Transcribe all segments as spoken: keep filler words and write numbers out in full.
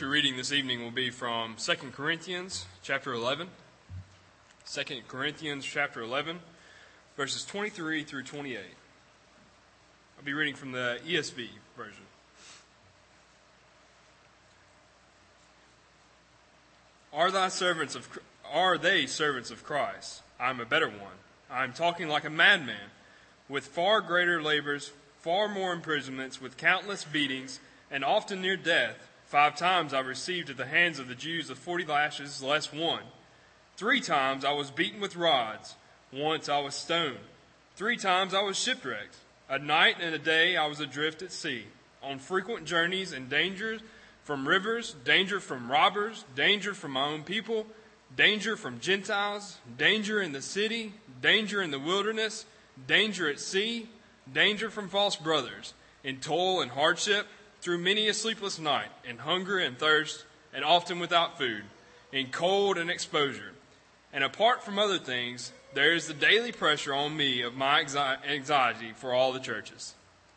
Scripture reading this evening will be from Second Corinthians chapter eleven. Second Corinthians chapter eleven, verses twenty-three through twenty-eight. I'll be reading from the E S V version. Are thy servants of are they servants of Christ? I am a better one. I am talking like a madman, with far greater labors, far more imprisonments, with countless beatings, and often near death. Five times I received at the hands of the Jews of forty lashes less one. Three times I was beaten with rods. Once I was stoned. Three times I was shipwrecked. A night and a day I was adrift at sea, on frequent journeys and dangers from rivers, danger from robbers, danger from my own people, danger from Gentiles, danger in the city, danger in the wilderness, danger at sea, danger from false brothers, in toil and hardship, through many a sleepless night, in hunger and thirst, and often without food, in cold and exposure. And apart from other things, there is the daily pressure on me of my anxiety for all the churches.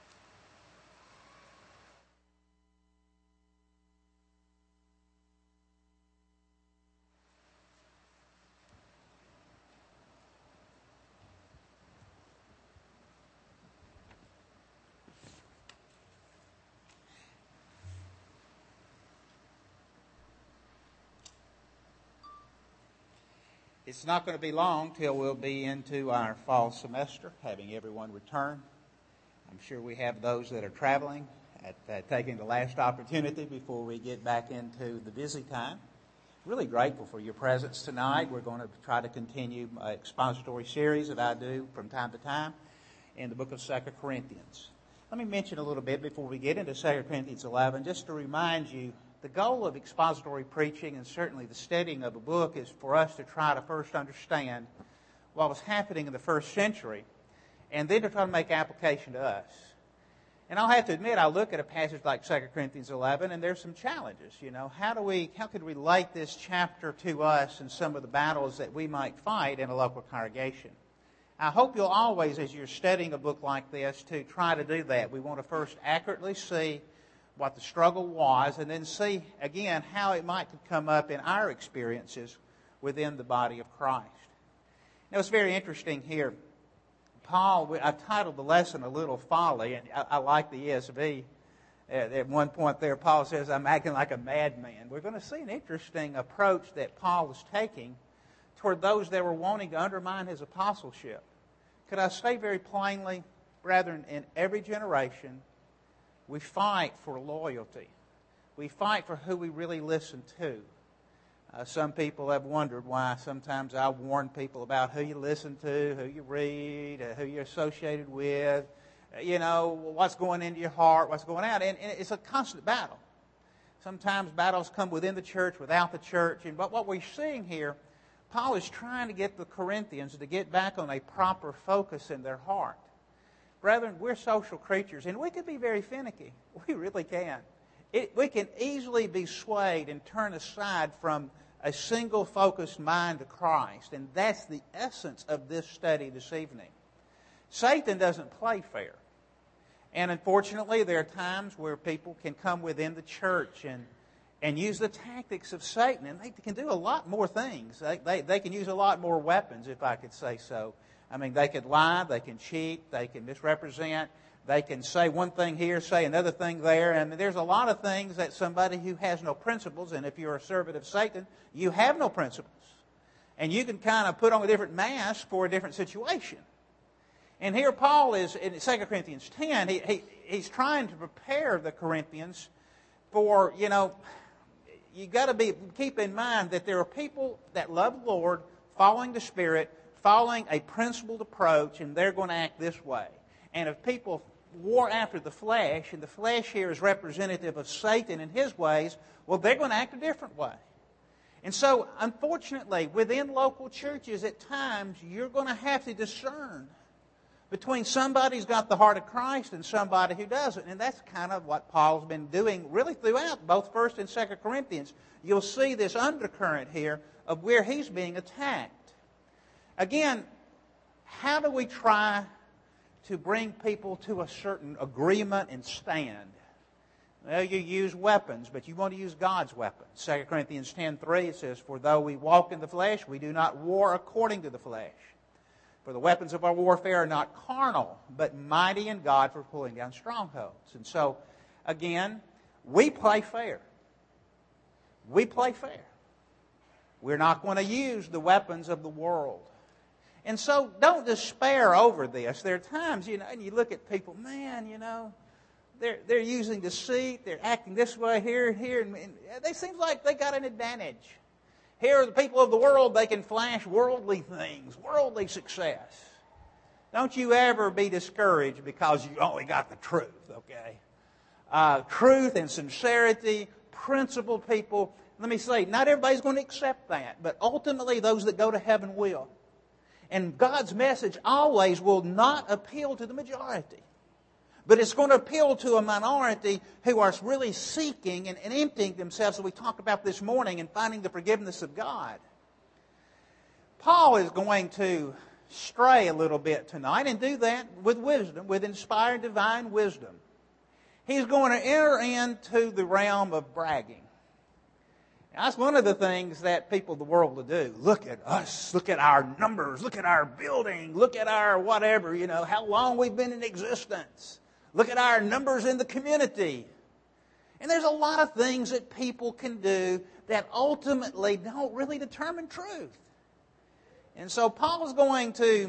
It's not going to be long till we'll be into our fall semester, having everyone return. I'm sure we have those that are traveling, at, uh, taking the last opportunity before we get back into the busy time. Really grateful for your presence tonight. We're going to try to continue an expository series that I do from time to time in the book of Second Corinthians. Let me mention a little bit before we get into Second Corinthians eleven, just to remind you, the goal of expository preaching and certainly the studying of a book is for us to try to first understand what was happening in the first century and then to try to make application to us. And I'll have to admit, I look at a passage like Second Corinthians eleven and there's some challenges. You know, how do we, how could we relate this chapter to us and some of the battles that we might fight in a local congregation? I hope you'll always, as you're studying a book like this, to try to do that. We want to first accurately see what the struggle was, and then see, again, how it might come up in our experiences within the body of Christ. Now, it's very interesting here. Paul, I've titled the lesson A Little Folly, and I, I like the E S V. At one point there, Paul says, I'm acting like a madman. We're going to see an interesting approach that Paul was taking toward those that were wanting to undermine his apostleship. Could I say very plainly, brethren, in every generation, we fight for loyalty. We fight for who we really listen to. Uh, some people have wondered why sometimes I warn people about who you listen to, who you read, uh, who you're associated with, uh, you know, what's going into your heart, what's going out. And, and it's a constant battle. Sometimes battles come within the church, without the church. And but what we're seeing here, Paul is trying to get the Corinthians to get back on a proper focus in their heart. Brethren, we're social creatures, and we can be very finicky. We really can. It, we can easily be swayed and turn aside from a single focused mind to Christ, and that's the essence of this study this evening. Satan doesn't play fair. And unfortunately, there are times where people can come within the church and, and use the tactics of Satan, and they can do a lot more things. They, they, they can use a lot more weapons, if I could say so. I mean, they could lie, they can cheat, they can misrepresent, they can say one thing here, say another thing there. And there's a lot of things that somebody who has no principles, and if you're a servant of Satan, you have no principles. And you can kind of put on a different mask for a different situation. And here Paul is, in Second Corinthians ten, he, he, he's trying to prepare the Corinthians for, you know, you got to be keep in mind that there are people that love the Lord, following the Spirit, following a principled approach, and they're going to act this way. And if people war after the flesh, and the flesh here is representative of Satan and his ways, well, they're going to act a different way. And so, unfortunately, within local churches, at times, you're going to have to discern between somebody who's got the heart of Christ and somebody who doesn't. And that's kind of what Paul's been doing really throughout, both First and Second Corinthians. You'll see this undercurrent here of where he's being attacked. Again, how do we try to bring people to a certain agreement and stand? Well, you use weapons, but you want to use God's weapons. Second Corinthians ten three, it says, "For though we walk in the flesh, we do not war according to the flesh. For the weapons of our warfare are not carnal, but mighty in God for pulling down strongholds." And so, again, we play fair. We play fair. We're not going to use the weapons of the world. And so don't despair over this. There are times, you know, and you look at people, man, you know, they're, they're using deceit, they're acting this way here and here, and, and they seem like they got an advantage. Here are the people of the world, they can flash worldly things, worldly success. Don't you ever be discouraged because you only got the truth, okay? Uh, truth and sincerity, principled people. Let me say, not everybody's going to accept that, but ultimately those that go to heaven will. And God's message always will not appeal to the majority. But it's going to appeal to a minority who are really seeking and, and emptying themselves, as we talked about this morning, and finding the forgiveness of God. Paul is going to stray a little bit tonight and do that with wisdom, with inspired divine wisdom. He's going to enter into the realm of bragging. Now, that's one of the things that people of the world will do. Look at us. Look at our numbers. Look at our building. Look at our whatever, you know, how long we've been in existence. Look at our numbers in the community. And there's a lot of things that people can do that ultimately don't really determine truth. And so Paul is going to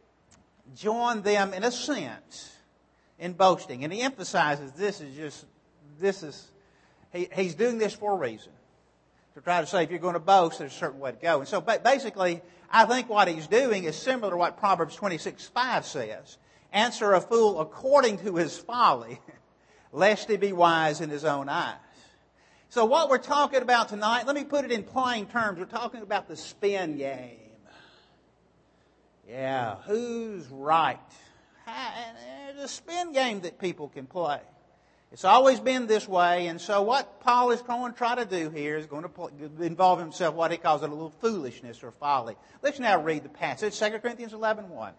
join them in a sense in boasting. And he emphasizes this is just, this is, he, he's doing this for a reason. To try to say if you're going to boast, there's a certain way to go. And so basically, I think what he's doing is similar to what Proverbs twenty-six five says. Answer a fool according to his folly, lest he be wise in his own eyes. So what we're talking about tonight, let me put it in plain terms. We're talking about the spin game. Yeah, who's right? There's a spin game that people can play. It's always been this way, and so what Paul is going to try to do here is going to involve himself what he calls a little foolishness or folly. Let's now read the passage, Second Corinthians eleven one.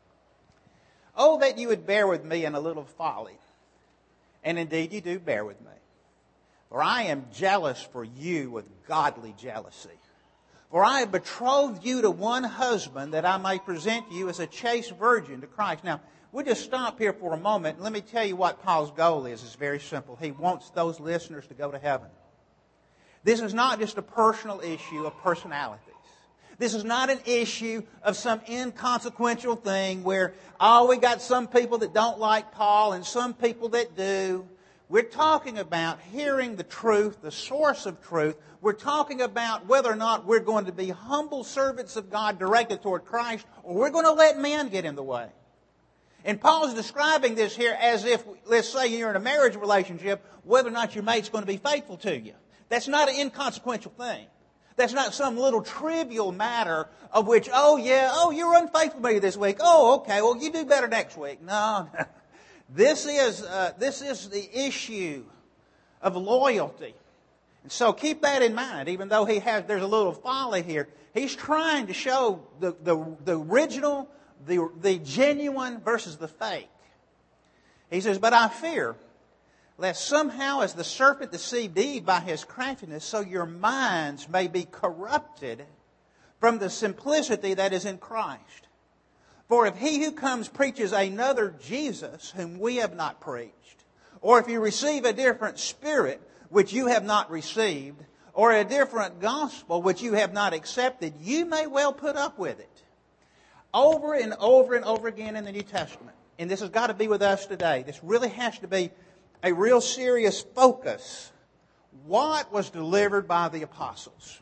"Oh, that you would bear with me in a little folly. And indeed you do bear with me. For I am jealous for you with godly jealousy. For I have betrothed you to one husband, that I may present you as a chaste virgin to Christ." Now, we'll just stop here for a moment and let me tell you what Paul's goal is. It's very simple. He wants those listeners to go to heaven. This is not just a personal issue of personalities. This is not an issue of some inconsequential thing where, oh, we got some people that don't like Paul and some people that do. We're talking about hearing the truth, the source of truth. We're talking about whether or not we're going to be humble servants of God directed toward Christ, or we're going to let man get in the way. And Paul's describing this here as if, let's say you're in a marriage relationship, whether or not your mate's going to be faithful to you. That's not an inconsequential thing. That's not some little trivial matter of which, oh yeah, oh you're unfaithful to me this week. Oh, okay, well you do better next week. No, this is uh, this is the issue of loyalty. And so keep that in mind. Even though he has, there's a little folly here, he's trying to show the the, the original. The, the genuine versus the fake. He says, "But I fear, lest somehow as the serpent deceived Eve by his craftiness, so your minds may be corrupted from the simplicity that is in Christ. For if he who comes preaches another Jesus, whom we have not preached, or if you receive a different spirit, which you have not received, or a different gospel, which you have not accepted, you may well put up with it." Over and over and over again in the New Testament. And this has got to be with us today. This really has to be a real serious focus. What was delivered by the apostles?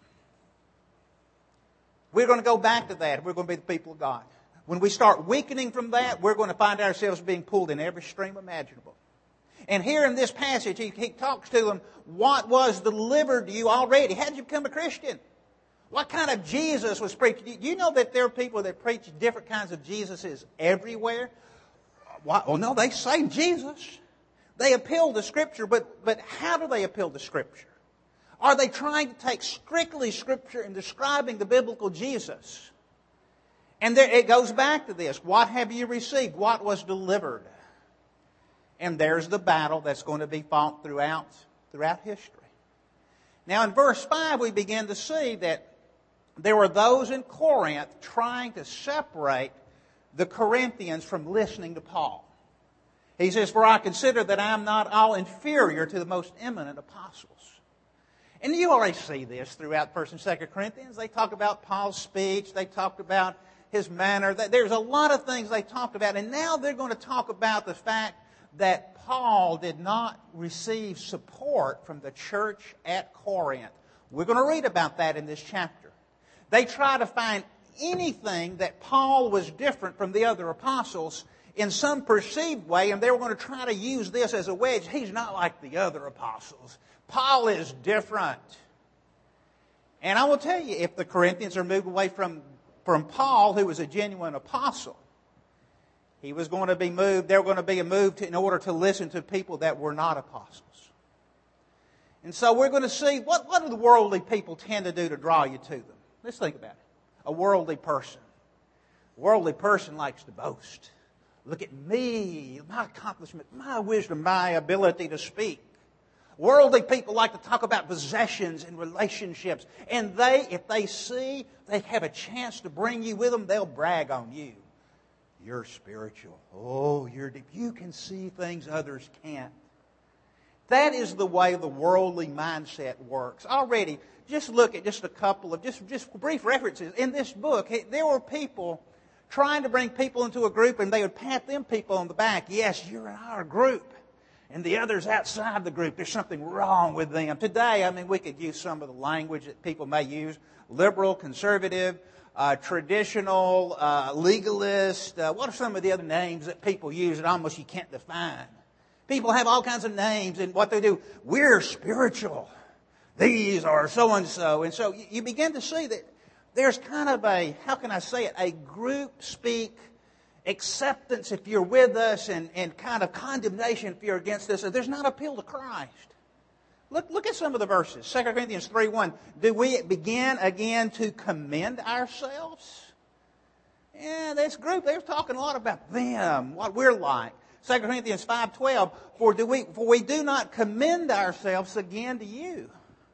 We're going to go back to that. We're going to be the people of God. When we start weakening from that, we're going to find ourselves being pulled in every stream imaginable. And here in this passage, he, he talks to them, what was delivered to you already? How did you become a Christian? What kind of Jesus was preached? Do you know that there are people that preach different kinds of Jesuses everywhere? Well, no, they say Jesus. They appeal to Scripture, but, but how do they appeal to Scripture? Are they trying to take strictly Scripture and describing the biblical Jesus? And there, it goes back to this. What have you received? What was delivered? And there's the battle that's going to be fought throughout, throughout history. Now in verse five we begin to see that there were those in Corinth trying to separate the Corinthians from listening to Paul. He says, "For I consider that I am not all inferior to the most eminent apostles." And you already see this throughout First and Second Corinthians. They talk about Paul's speech. They talked about his manner. There's a lot of things they talked about. And now they're going to talk about the fact that Paul did not receive support from the church at Corinth. We're going to read about that in this chapter. They try to find anything that Paul was different from the other apostles in some perceived way, and they were going to try to use this as a wedge. He's not like the other apostles. Paul is different. And I will tell you, if the Corinthians are moved away from, from Paul, who was a genuine apostle, he was going to be moved, they were going to be moved in order to listen to people that were not apostles. And so we're going to see, what, what do the worldly people tend to do to draw you to them? Let's think about it. A worldly person. A worldly person likes to boast. Look at me, my accomplishment, my wisdom, my ability to speak. Worldly people like to talk about possessions and relationships. And they, if they see they have a chance to bring you with them, they'll brag on you. You're spiritual. Oh, you're deep. You can see things others can't. That is the way the worldly mindset works. Already, just look at just a couple of, just, just brief references. In this book, there were people trying to bring people into a group, and they would pat them people on the back. Yes, you're in our group. And the others outside the group, there's something wrong with them. Today, I mean, we could use some of the language that people may use. Liberal, conservative, uh, traditional, uh, legalist. Uh, what are some of the other names that people use that almost you can't define? People have all kinds of names, and what they do, we're spiritual. These are so-and-so. And so you begin to see that there's kind of a, how can I say it, a group speak acceptance if you're with us, and, and kind of condemnation if you're against us. There's not appeal to Christ. Look, look at some of the verses. Second Corinthians three one. Do we begin again to commend ourselves? Yeah, this group, they're talking a lot about them, what we're like. Second Corinthians five twelve. For, do we, for we do not commend ourselves again to you.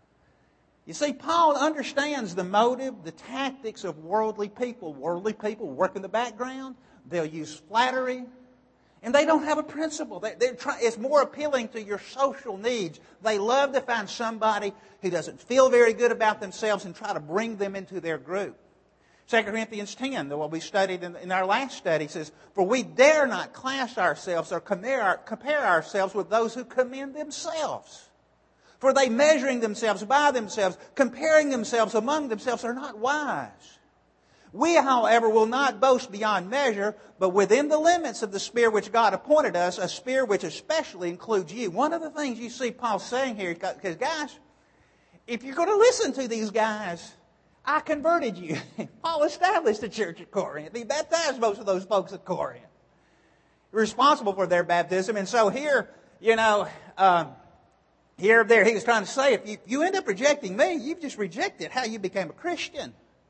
You see, Paul understands the motive, the tactics of worldly people. Worldly people work in the background. They'll use flattery. And they don't have a principle. They, they're try, it's more appealing to your social needs. They love to find somebody who doesn't feel very good about themselves and try to bring them into their group. Second Corinthians ten, what we studied in, in our last study, says, for we dare not class ourselves or compare, compare ourselves with those who commend themselves. For they measuring themselves by themselves, comparing themselves among themselves, are not wise. We, however, will not boast beyond measure, but within the limits of the sphere which God appointed us, a sphere which especially includes you. One of the things you see Paul saying here, because guys, if you're going to listen to these guys, I converted you. Paul established the church at Corinth. He baptized most of those folks at Corinth. Responsible for their baptism. And so here, you know, um, here, there, he was trying to say, if you, you end up rejecting me, you've just rejected how you became a Christian.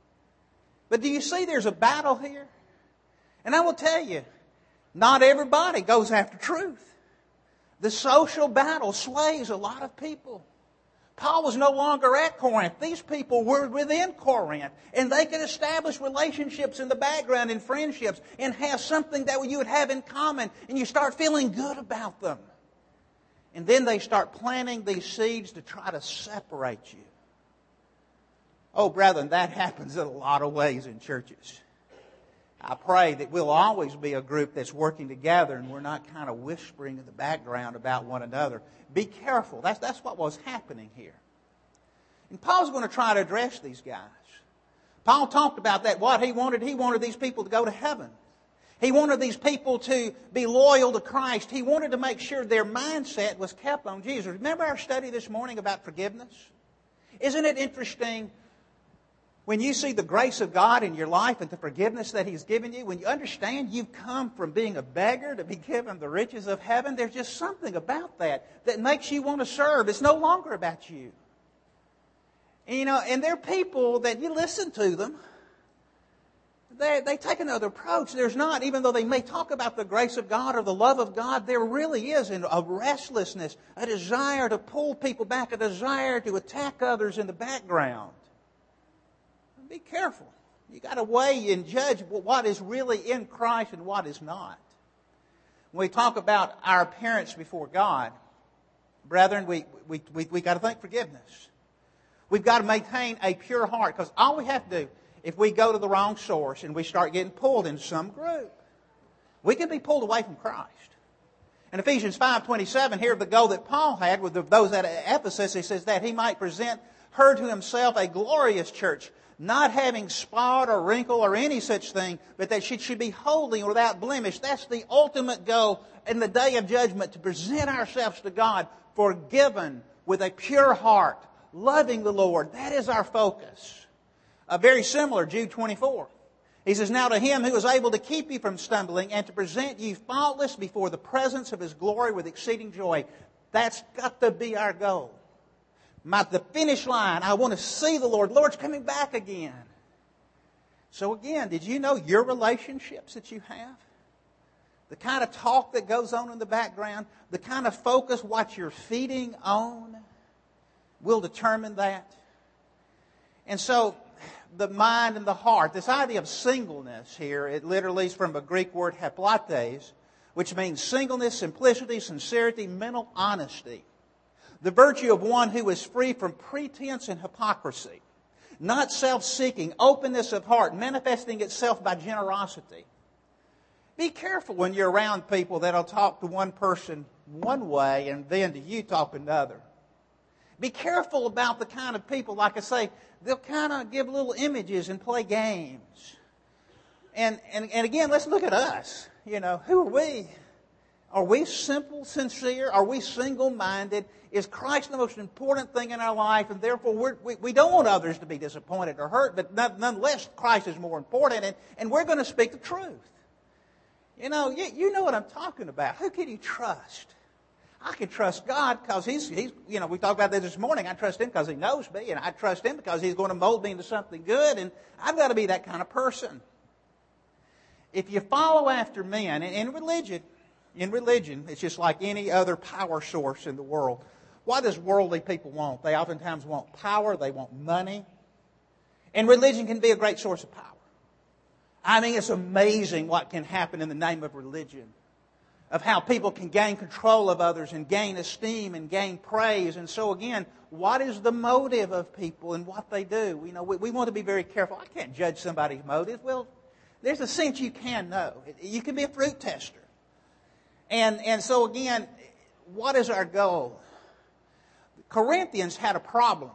But do you see there's a battle here? And I will tell you, not everybody goes after truth. The social battle slays a lot of people. Paul was no longer at Corinth. These people were within Corinth. And they could establish relationships in the background and friendships and have something that you would have in common. And you start feeling good about them. And then they start planting these seeds to try to separate you. Oh, brethren, that happens in a lot of ways in churches. I pray that we'll always be a group that's working together and we're not kind of whispering in the background about one another. Be careful. That's, that's what was happening here. And Paul's going to try to address these guys. Paul talked about that, what he wanted. He wanted these people to go to heaven. He wanted these people to be loyal to Christ. He wanted to make sure their mindset was kept on Jesus. Remember our study this morning about forgiveness? Isn't it interesting when you see the grace of God in your life and the forgiveness that He's given you, when you understand you've come from being a beggar to be given the riches of heaven, there's just something about that that makes you want to serve. It's no longer about you. And, you know, and there are people that you listen to them. they, they take another approach. There's not, even though they may talk about the grace of God or the love of God, there really is a restlessness, a desire to pull people back, a desire to attack others in the background. Be careful. You got to weigh and judge what is really in Christ and what is not. When we talk about our appearance before God, brethren, we we we, we got to think forgiveness. We've got to maintain a pure heart, because all we have to do, if we go to the wrong source and we start getting pulled into some group, we can be pulled away from Christ. In Ephesians five twenty-seven, here the goal that Paul had with those at Ephesus, he says that he might present her to himself a glorious church, not having spot or wrinkle or any such thing, but that she should be holy and without blemish. That's the ultimate goal in the day of judgment, to present ourselves to God forgiven with a pure heart, loving the Lord. That is our focus. Uh, very similar, Jude twenty-four. He says, now to Him who is able to keep you from stumbling and to present you faultless before the presence of His glory with exceeding joy. That's got to be our goal. My, the finish line, I want to see the Lord. Lord's coming back again. So again, did you know your relationships that you have? The kind of talk that goes on in the background, the kind of focus, what you're feeding on, will determine that. And so, the mind and the heart, this idea of singleness here, it literally is from a Greek word haplates, which means singleness, simplicity, sincerity, mental honesty. The virtue of one who is free from pretense and hypocrisy, not self-seeking, openness of heart, manifesting itself by generosity. Be careful when you're around people that'll talk to one person one way and then to you talk another. Be careful about the kind of people, like I say, they'll kind of give little images and play games. And, and, and again, let's look at us. You know, who are we? Are we simple, sincere? Are we single-minded? Is Christ the most important thing in our life? And therefore, we're, we, we don't want others to be disappointed or hurt, but nonetheless, Christ is more important, and, and we're going to speak the truth. You know, you, you know what I'm talking about. Who can you trust? I can trust God because He's, he's, you know, we talked about that this morning. I trust Him because He knows me, and I trust Him because He's going to mold me into something good, and I've got to be that kind of person. If you follow after men, and in religion, in religion, it's just like any other power source in the world. What does worldly people want? They oftentimes want power, they want money. And religion can be a great source of power. I mean, it's amazing what can happen in the name of religion. Of how people can gain control of others and gain esteem and gain praise. And so again, what is the motive of people and what they do? You know, we, we want to be very careful. I can't judge somebody's motive. Well, there's a sense you can know. You can be a fruit tester. And, and so again, what is our goal? Corinthians had a problem.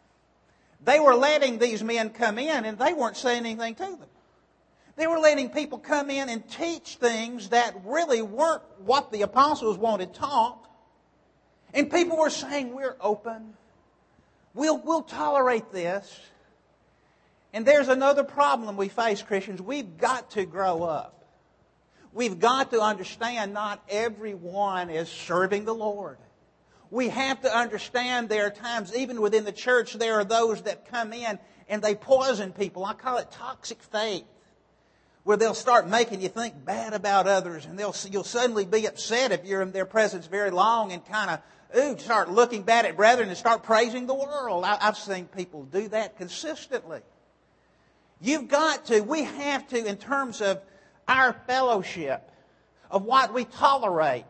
They were letting these men come in and they weren't saying anything to them. They were letting people come in and teach things that really weren't what the apostles wanted taught. And people were saying, we're open. We'll, we'll tolerate this. And there's another problem we face, Christians. We've got to grow up. We've got to understand not everyone is serving the Lord. We have to understand there are times, even within the church, there are those that come in and they poison people. I call it toxic faith. Where they'll start making you think bad about others, and they'll you'll suddenly be upset if you're in their presence very long, and kind of ooh start looking bad at brethren and start praising the world. I, I've seen people do that consistently. You've got to, we have to, in terms of our fellowship, of what we tolerate,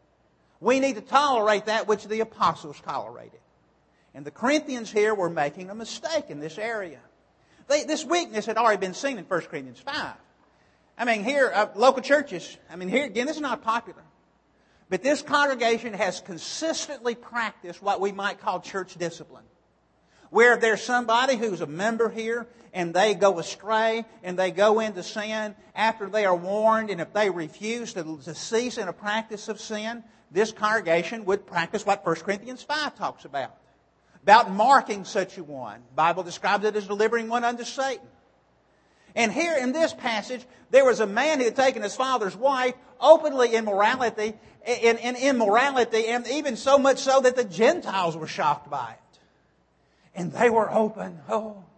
we need to tolerate that which the apostles tolerated. And the Corinthians here were making a mistake in this area. They, this weakness had already been seen in First Corinthians five. I mean, here, uh, local churches, I mean, here, again, this is not popular. But this congregation has consistently practiced what we might call church discipline. Where there's somebody who's a member here, and they go astray, and they go into sin after they are warned, and if they refuse to, to cease in a practice of sin, this congregation would practice what First Corinthians five talks about. About marking such a one. The Bible describes it as delivering one unto Satan. And here in this passage, there was a man who had taken his father's wife, openly immorality, in, in immorality, and even so much so that the Gentiles were shocked by it. And they were open. Oh,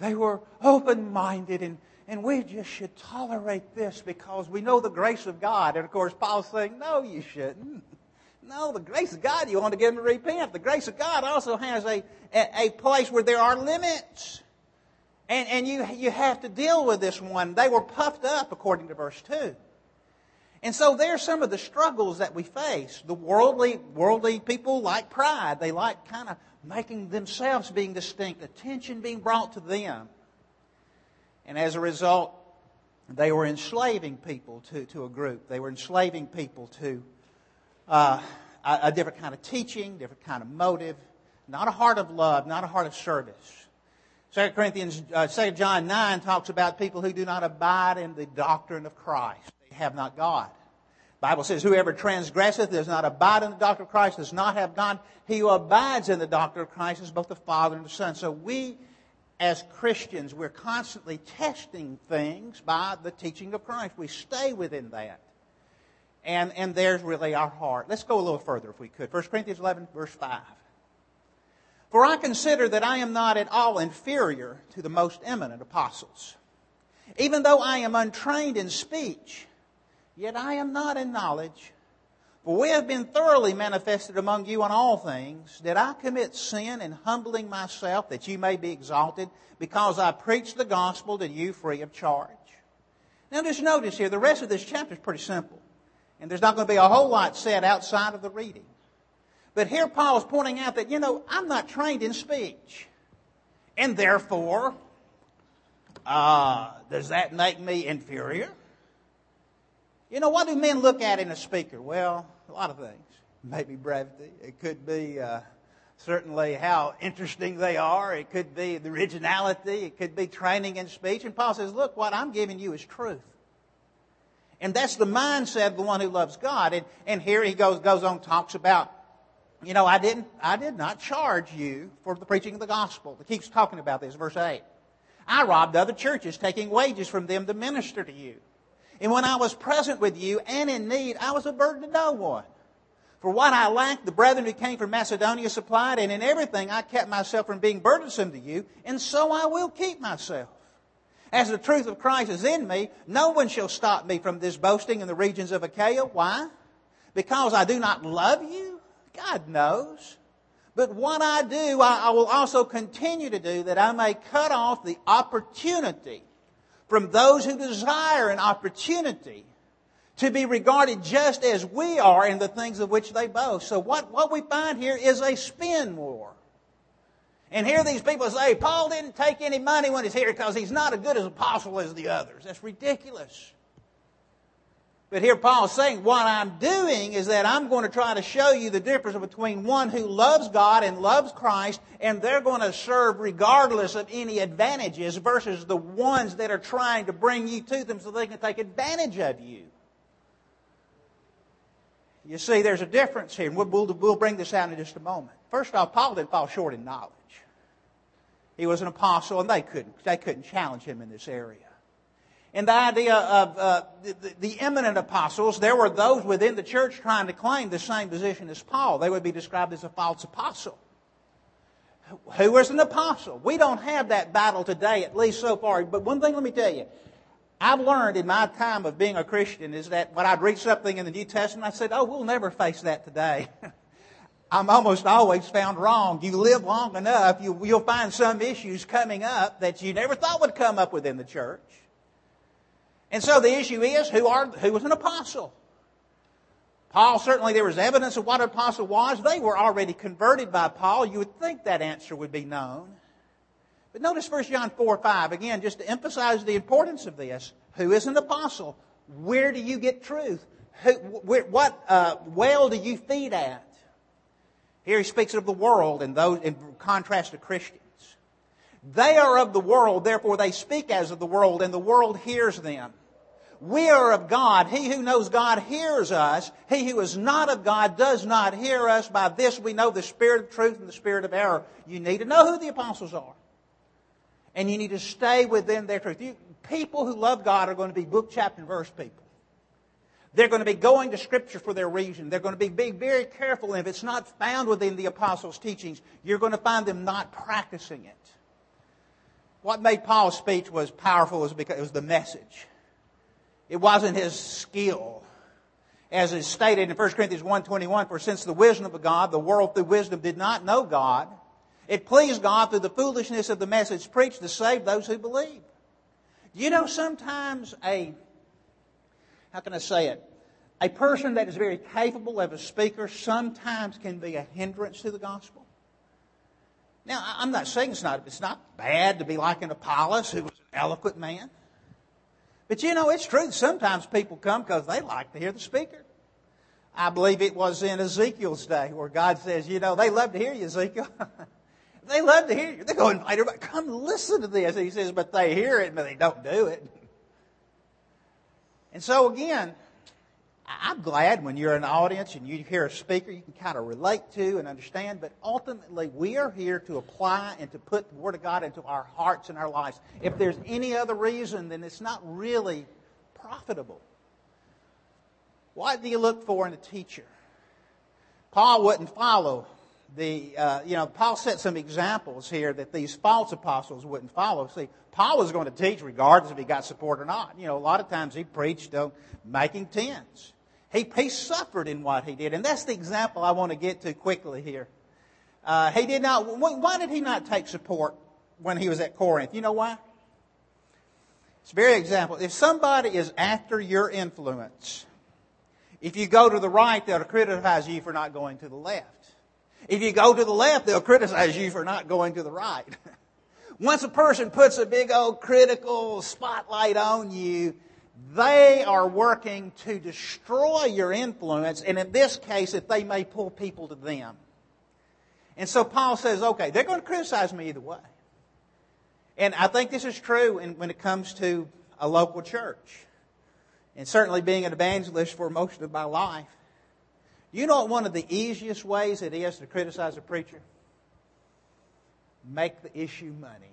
They were open-minded, and, and we just should tolerate this because we know the grace of God. And of course, Paul's saying, no, you shouldn't. No, the grace of God, you want to get them to repent. The grace of God also has a, a, a place where there are limits. And, and you, you have to deal with this one. They were puffed up, according to verse two. And so there's some of the struggles that we face. The worldly, worldly people like pride. They like kind of making themselves being distinct, attention being brought to them. And as a result, they were enslaving people to, to a group. They were enslaving people to uh, a, a different kind of teaching, different kind of motive, not a heart of love, not a heart of service. Second Corinthians, uh, Second John nine talks about people who do not abide in the doctrine of Christ. They have not God. The Bible says, whoever transgresseth does not abide in the doctrine of Christ does not have God. He who abides in the doctrine of Christ is both the Father and the Son. So we, as Christians, we're constantly testing things by the teaching of Christ. We stay within that. And, and there's really our heart. Let's go a little further if we could. First Corinthians eleven, verse five. For I consider that I am not at all inferior to the most eminent apostles. Even though I am untrained in speech, yet I am not in knowledge. For we have been thoroughly manifested among you on all things. Did I commit sin in humbling myself that you may be exalted, because I preached the gospel to you free of charge? Now just notice here, the rest of this chapter is pretty simple. And there's not going to be a whole lot said outside of the reading. But here Paul is pointing out that, you know, I'm not trained in speech. And therefore, uh, does that make me inferior? You know, what do men look at in a speaker? Well, a lot of things. Maybe brevity. It could be uh, certainly how interesting they are. It could be the originality. It could be training in speech. And Paul says, look, what I'm giving you is truth. And that's the mindset of the one who loves God. And, and here he goes, goes on, talks about, you know, I didn't, I did not charge you for the preaching of the gospel. He keeps talking about this, verse eight. I robbed other churches, taking wages from them to minister to you. And when I was present with you and in need, I was a burden to no one. For what I lacked, the brethren who came from Macedonia supplied, and in everything I kept myself from being burdensome to you, and so I will keep myself. As the truth of Christ is in me, no one shall stop me from this boasting in the regions of Achaia. Why? Because I do not love you? God knows. But what I do, I, I will also continue to do, that I may cut off the opportunity from those who desire an opportunity to be regarded just as we are in the things of which they boast. So what, what we find here is a spin war. And here these people say, Paul didn't take any money when he's here because he's not as good as apostle as the others. That's ridiculous. But here Paul is saying, what I'm doing is that I'm going to try to show you the difference between one who loves God and loves Christ, and they're going to serve regardless of any advantages, versus the ones that are trying to bring you to them so they can take advantage of you. You see, there's a difference here, and we'll, we'll, we'll bring this out in just a moment. First off, Paul didn't fall short in knowledge. He was an apostle, and they couldn't, they couldn't challenge him in this area. And the idea of uh, the, the eminent apostles, there were those within the church trying to claim the same position as Paul. They would be described as a false apostle. Who is an apostle? We don't have that battle today, at least so far. But one thing let me tell you. I've learned in my time of being a Christian is that when I'd read something in the New Testament, I said, oh, we'll never face that today. I'm almost always found wrong. You live long enough, you, you'll find some issues coming up that you never thought would come up within the church. And so the issue is, who are who was an apostle? Paul, certainly there was evidence of what an apostle was. They were already converted by Paul. You would think that answer would be known. But notice First John four five, again, just to emphasize the importance of this. Who is an apostle? Where do you get truth? Who, where, what uh, well do you feed at? Here he speaks of the world and those in contrast to Christians. They are of the world, therefore they speak as of the world, and the world hears them. We are of God. He who knows God hears us. He who is not of God does not hear us. By this we know the spirit of truth and the spirit of error. You need to know who the apostles are. And you need to stay within their truth. You, people who love God are going to be book, chapter, and verse people. They're going to be going to Scripture for their reason. They're going to be being very careful. And if it's not found within the apostles' teachings, you're going to find them not practicing it. what made Paul's speech was powerful was because it was the message. It wasn't his skill. As is stated in First Corinthians one twenty-one, for since the wisdom of God, the world through wisdom did not know God, it pleased God through the foolishness of the message preached to save those who believe. You know, sometimes a, how can I say it? A person that is very capable of a speaker sometimes can be a hindrance to the gospel. Now, I'm not saying it's not, it's not bad to be like an Apollos who was an eloquent man. But you know, it's true that sometimes people come because they like to hear the speaker. I believe it was in Ezekiel's day where God says, you know, they love to hear you, Ezekiel. They love to hear you. They go invite everybody, come listen to this. He says, but they hear it, but they don't do it. And so again, I'm glad when you're in an audience and you hear a speaker you can kind of relate to and understand, but ultimately we are here to apply and to put the Word of God into our hearts and our lives. If there's any other reason, then it's not really profitable. What do you look for in a teacher? Paul wouldn't follow the, uh, you know, Paul set some examples here that these false apostles wouldn't follow. See, Paul was going to teach regardless if he got support or not. You know, a lot of times he preached on making tents. He, he suffered in what he did. And that's the example I want to get to quickly here. Uh, he did not, why did he not take support when he was at Corinth? You know why? It's a very example. If somebody is after your influence, if you go to the right, they'll criticize you for not going to the left. If you go to the left, they'll criticize you for not going to the right. Once a person puts a big old critical spotlight on you, they are working to destroy your influence, and in this case, if they may pull people to them. And so Paul says, okay, they're going to criticize me either way. And I think this is true in, when it comes to a local church. And certainly being an evangelist for most of my life. You know what one of the easiest ways it is to criticize a preacher? Make the issue money.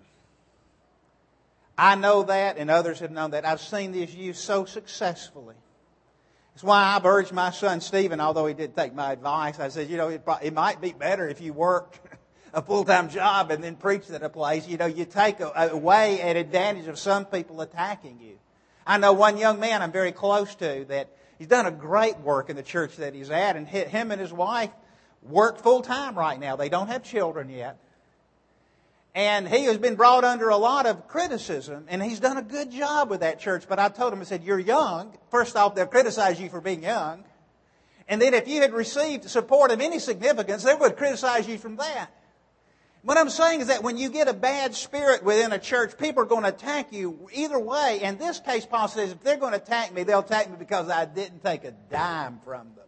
I know that, and others have known that. I've seen this used so successfully. That's why I've urged my son Stephen, although he did take my advice, I said, you know, it, it might be better if you worked a full-time job and then preached at a place. You know, you take away an advantage of some people attacking you. I know one young man I'm very close to that he's done a great work in the church that he's at, and him and his wife work full-time right now. They don't have children yet. And he has been brought under a lot of criticism, and he's done a good job with that church. But I told him, I said, you're young. First off, they'll criticize you for being young. And then if you had received support of any significance, they would criticize you from that. What I'm saying is that when you get a bad spirit within a church, people are going to attack you either way. In this case, Paul says, if they're going to attack me, they'll attack me because I didn't take a dime from them.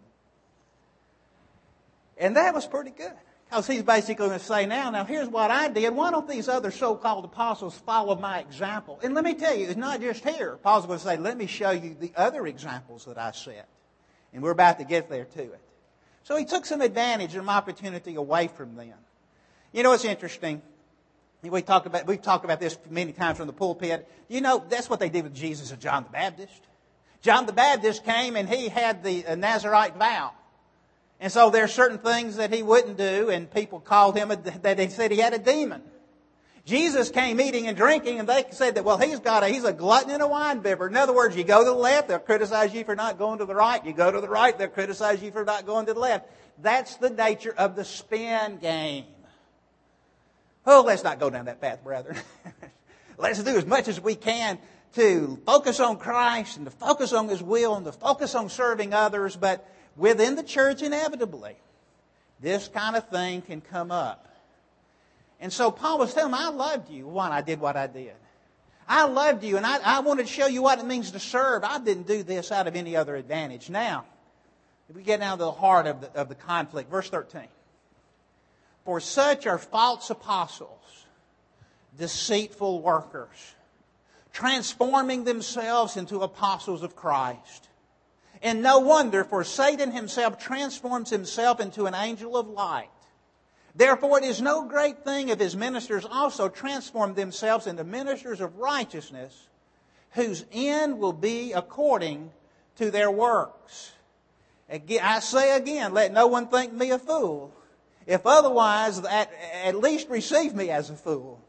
And that was pretty good. Because he's basically going to say, now, now here's what I did. Why don't these other so-called apostles follow my example? And let me tell you, it's not just here. Paul's going to say, let me show you the other examples that I set. And we're about to get there to it. So he took some advantage of my opportunity away from them. You know, it's interesting. We talked about, we've talked about this many times from the pulpit. You know, that's what they did with Jesus and John the Baptist. John the Baptist came and he had the Nazirite vow. And so there are certain things that he wouldn't do, and people called him, a, that they said he had a demon. Jesus came eating and drinking, and they said that, well, he's got a, he's a glutton and a wine bibber. In other words, you go to the left, they'll criticize you for not going to the right. You go to the right, they'll criticize you for not going to the left. That's the nature of the spin game. Oh, let's not go down that path, brethren. Let's do as much as we can to focus on Christ and to focus on His will and to focus on serving others, but within the church, inevitably, this kind of thing can come up. And so Paul was telling them, I loved you when I did what I did. I loved you, and I, I wanted to show you what it means to serve. I didn't do this out of any other advantage. Now, if we get down to the heart of the, of the conflict, verse thirteen. For such are false apostles, deceitful workers, transforming themselves into apostles of Christ. And no wonder, for Satan himself transforms himself into an angel of light. Therefore it is no great thing if his ministers also transform themselves into ministers of righteousness, whose end will be according to their works. Again, I say again, let no one think me a fool. If otherwise, at, at least receive me as a fool.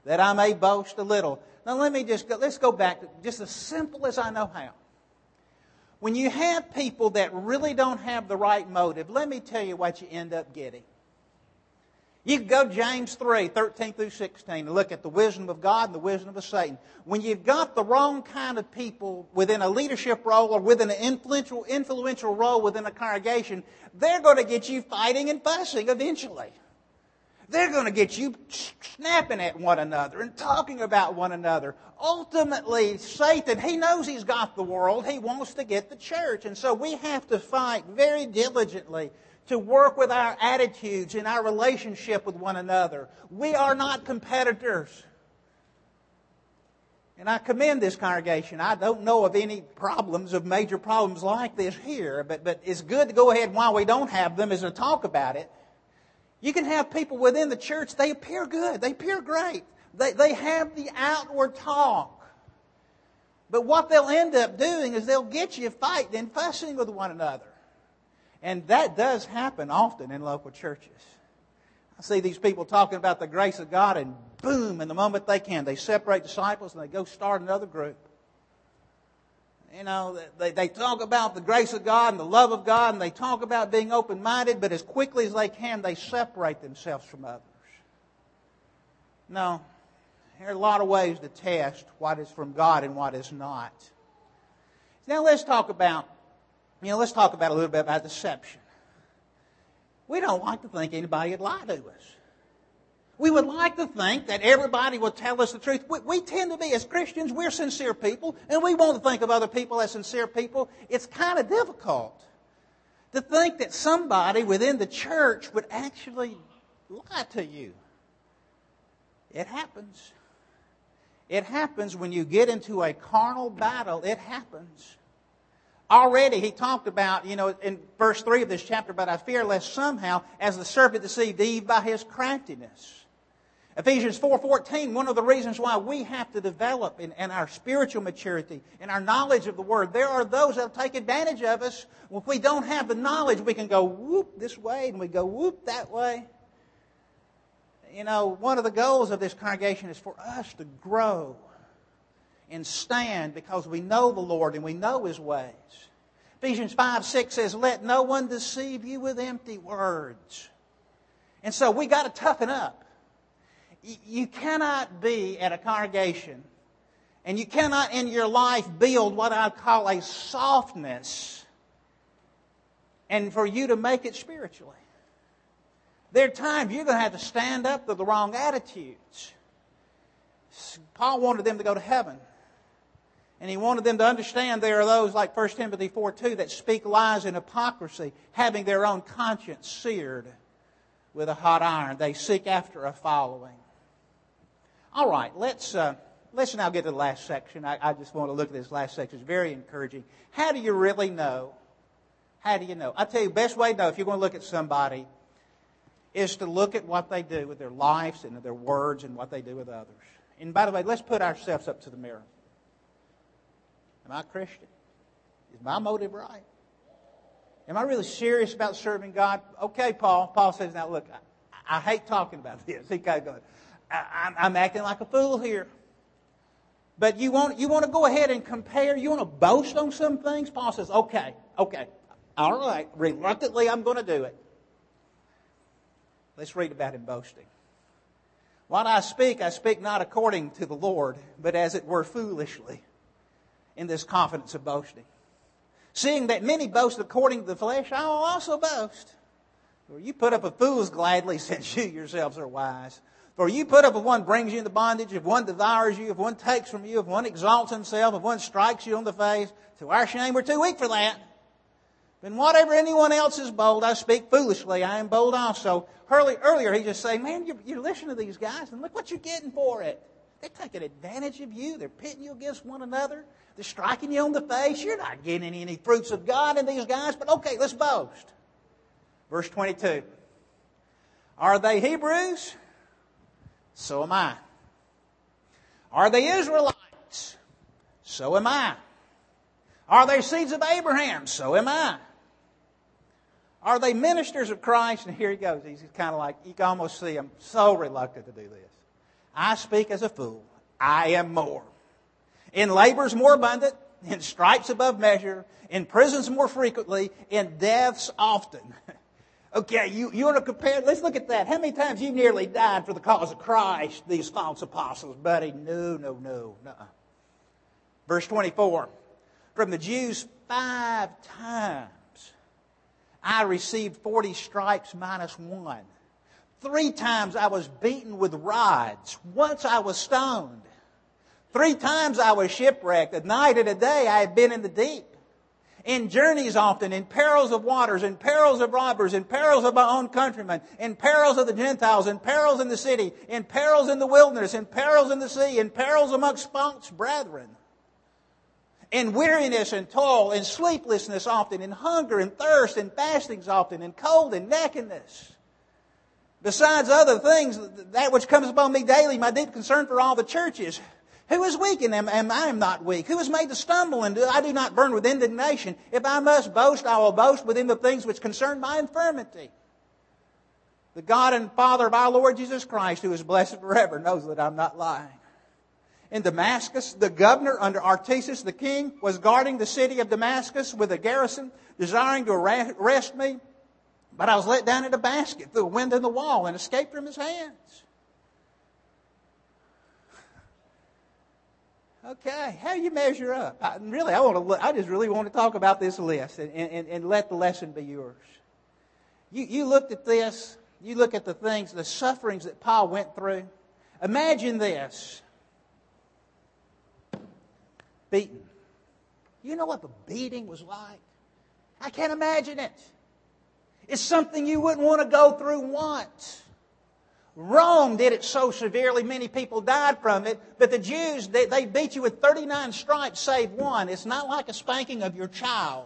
that I may boast a little. Now let me just go, let's go back to just as simple as I know how. When you have people that really don't have the right motive, let me tell you what you end up getting. You can go to James three, thirteen through sixteen, and look at the wisdom of God and the wisdom of Satan. When you've got the wrong kind of people within a leadership role or within an influential, influential role within a congregation, they're going to get you fighting and fussing eventually. They're going to get you snapping at one another and talking about one another. Ultimately, Satan, he knows he's got the world. He wants to get the church. And so we have to fight very diligently to work with our attitudes in our relationship with one another. We are not competitors. And I commend this congregation. I don't know of any problems, of major problems like this here, but, but it's good to go ahead while we don't have them is to talk about it. You can have people within the church, they appear good, they appear great. They, they have the outward talk. But what they'll end up doing is they'll get you fighting and fussing with one another. And that does happen often in local churches. I see these people talking about the grace of God and boom, in the moment they can, they separate disciples and they go start another group. You know, they, they talk about the grace of God and the love of God and they talk about being open-minded, but as quickly as they can, they separate themselves from others. No, there are a lot of ways to test what is from God and what is not. Now let's talk about You know, let's talk about a little bit about deception. We don't like to think anybody would lie to us. We would like to think that everybody will tell us the truth. We, we tend to be, as Christians, we're sincere people, and we want to think of other people as sincere people. It's kind of difficult to think that somebody within the church would actually lie to you. It happens. It happens when you get into a carnal battle. It happens. Already he talked about, you know, in verse three of this chapter, but I fear lest somehow, as the serpent deceived Eve by his craftiness. Ephesians four fourteen, one of the reasons why we have to develop in, in our spiritual maturity, in our knowledge of the Word. There are those that will take advantage of us. Well, if we don't have the knowledge, we can go whoop this way and we go whoop that way. You know, one of the goals of this congregation is for us to grow and stand because we know the Lord and we know His ways. Ephesians five six says, let no one deceive you with empty words. And so we got to toughen up. You cannot be at a congregation and you cannot in your life build what I call a softness and for you to make it spiritually. There are times you're going to have to stand up to the wrong attitudes. Paul wanted them to go to heaven. And he wanted them to understand there are those like First Timothy four two that speak lies and hypocrisy, having their own conscience seared with a hot iron. They seek after a following. All right, let's uh, let's now get to the last section. I, I just want to look at this last section. It's very encouraging. How do you really know? How do you know? I tell you, the best way to know if you're going to look at somebody is to look at what they do with their lives and their words and what they do with others. And by the way, let's put ourselves up to the mirror. Am I a Christian? Is my motive right? Am I really serious about serving God? Okay, Paul. Paul says, now look, I, I hate talking about this. He kind of goes, I, I'm, I'm acting like a fool here. But you want, you want to go ahead and compare? You want to boast on some things? Paul says, okay, okay. All right, reluctantly I'm going to do it. Let's read about him boasting. What I speak, I speak not according to the Lord, but as it were foolishly, in this confidence of boasting. Seeing that many boast according to the flesh, I will also boast. For you put up with fools gladly, since you yourselves are wise. For you put up with one brings you into bondage, if one devours you, if one takes from you, if one exalts himself, if one strikes you on the face. To our shame, we're too weak for that. But whatever anyone else is bold, I speak foolishly. I am bold also. Earlier, he just saying, man, you're, you're listening to these guys, and look what you're getting for it. They're taking advantage of you. They're pitting you against one another. They're striking you on the face. You're not getting any fruits of God in these guys, but okay, let's boast. Verse twenty-two. Are they Hebrews? So am I. Are they Israelites? So am I. Are they seeds of Abraham? So am I. Are they ministers of Christ? And here he goes. He's kind of like, you can almost see him so reluctant to do this. I speak as a fool. I am more. In labors more abundant, in stripes above measure, in prisons more frequently, in deaths often. Okay, you, you want to compare? Let's look at that. How many times you nearly died for the cause of Christ, these false apostles, buddy? No, no, no. Nuh-uh. Verse twenty-four. From the Jews five times I received forty stripes minus one. Three times I was beaten with rods. Once I was stoned. Three times I was shipwrecked. A night and a day I had been in the deep. In journeys often, in perils of waters, in perils of robbers, in perils of my own countrymen, in perils of the Gentiles, in perils in the city, in perils in the wilderness, in perils in the sea, in perils amongst false brethren. In weariness and toil, in sleeplessness often, in hunger and thirst, in fastings often, in cold and nakedness. Besides other things, that which comes upon me daily, my deep concern for all the churches. Who is weak in them, and I am not weak? Who is made to stumble, and I do not burn with indignation? If I must boast, I will boast within the things which concern my infirmity. The God and Father of our Lord Jesus Christ, who is blessed forever, knows that I'm not lying. In Damascus, the governor under Artaxerxes the king was guarding the city of Damascus with a garrison, desiring to arrest me. But I was let down in a basket through a window in the wall and escaped from his hands. Okay, how do you measure up? I, really, I want to. Look, I just really want to talk about this list and, and, and let the lesson be yours. You, you looked at this. You look at the things, the sufferings that Paul went through. Imagine this. Beaten. You know what the beating was like? I can't imagine it. It's something you wouldn't want to go through once. Rome did it so severely, many people died from it. But the Jews, they, they beat you with thirty-nine stripes, save one. It's not like a spanking of your child.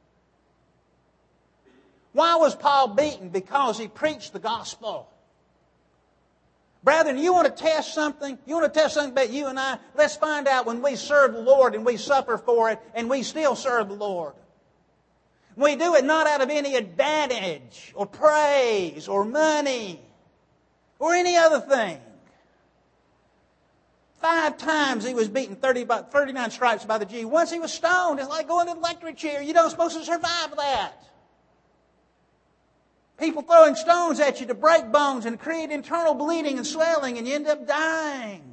Why was Paul beaten? Because he preached the gospel. Brethren, you want to test something? You want to test something about you and I? Let's find out when we serve the Lord and we suffer for it and we still serve the Lord. We do it not out of any advantage or praise or money or any other thing. Five times he was beaten, thirty, thirty-nine stripes by the Jew. Once he was stoned. It's like going to the electric chair. You don't supposed to survive that. People throwing stones at you to break bones and create internal bleeding and swelling, and you end up dying.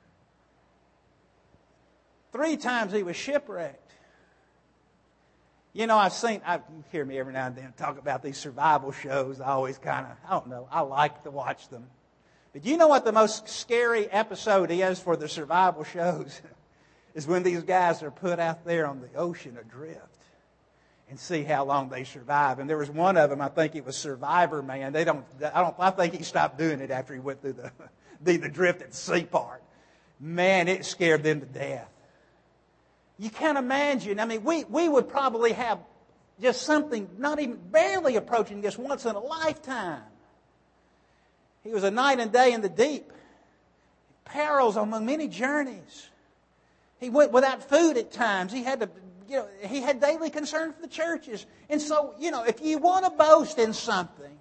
Three times he was shipwrecked. You know, I've seen, I, you hear me every now and then talk about these survival shows. I always kind of, I don't know, I like to watch them. But you know what the most scary episode is for the survival shows? Is when these guys are put out there on the ocean adrift and see how long they survive. And there was one of them, I think it was Survivor Man. They don't, I don't, I think he stopped doing it after he went through the, the, the drift at sea part. Man, it scared them to death. You can't imagine. I mean, we, we would probably have just something not even barely approaching this once in a lifetime. He was a night and day in the deep. Perils among many journeys. He went without food at times. He had to, you know, he had daily concern for the churches. And so, you know, if you want to boast in something,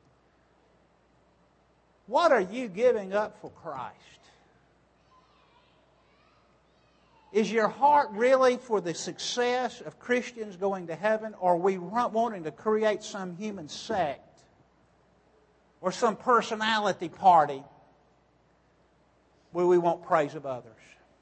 what are you giving up for Christ? Is your heart really for the success of Christians going to heaven, or are we wanting to create some human sect or some personality party where we want praise of others?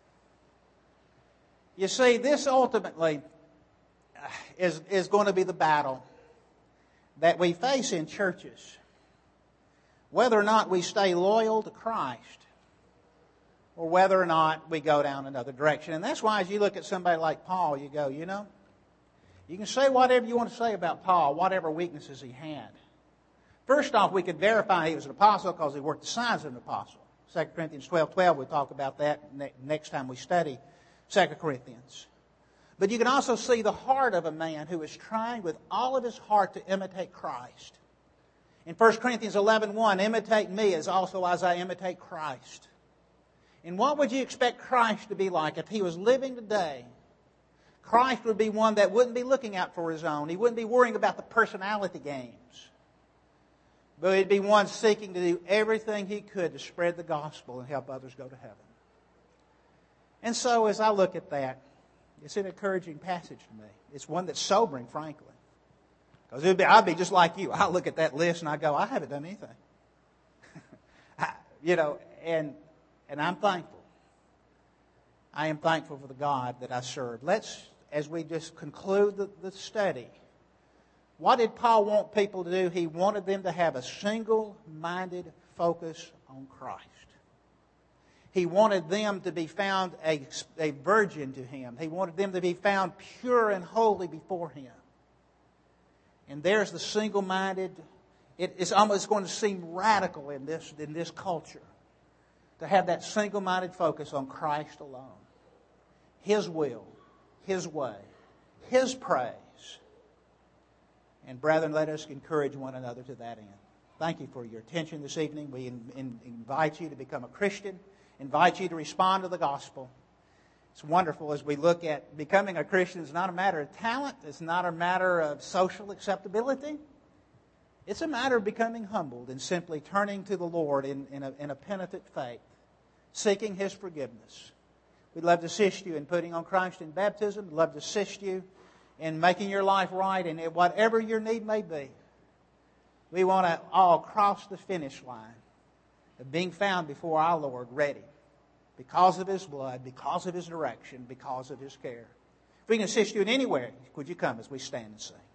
You see, this ultimately is, is going to be the battle that we face in churches, whether or not we stay loyal to Christ, or whether or not we go down another direction. And that's why as you look at somebody like Paul, you go, you know, you can say whatever you want to say about Paul, whatever weaknesses he had. First off, we could verify he was an apostle because he worked the signs of an apostle. Second Corinthians twelve twelve, we'll talk about that next time we study Second Corinthians. But you can also see the heart of a man who is trying with all of his heart to imitate Christ. In First Corinthians eleven one, imitate me as also as I imitate Christ. And what would you expect Christ to be like if he was living today? Christ would be one that wouldn't be looking out for his own. He wouldn't be worrying about the personality games. but he'd be one seeking to do everything he could to spread the gospel and help others go to heaven. And so as I look at that, it's an encouraging passage to me. It's one that's sobering, frankly. Because it'd be, I'd be just like you. I look at that list and I go, I haven't done anything. I, you know, and and I'm thankful. I am thankful for the God that I serve. Let's, as we just conclude the, the study, what did Paul want people to do? He wanted them to have a single-minded focus on Christ. He wanted them to be found a, a virgin to Him. He wanted them to be found pure and holy before Him. And there's the single-minded. It, it's almost going to seem radical in this, in this culture to have that single-minded focus on Christ alone. His will, His way, His praise. And brethren, let us encourage one another to that end. Thank you for your attention this evening. We in, in, invite you to become a Christian. Invite you to respond to the gospel. It's wonderful as we look at becoming a Christian. It's not a matter of talent. It's not a matter of social acceptability. It's a matter of becoming humbled and simply turning to the Lord in, in, a, in a penitent faith, seeking His forgiveness. We'd love to assist you in putting on Christ in baptism. We'd love to assist you in making your life right and whatever your need may be. We want to all cross the finish line of being found before our Lord ready because of His blood, because of His direction, because of His care. If we can assist you in any way, would you come as we stand and sing?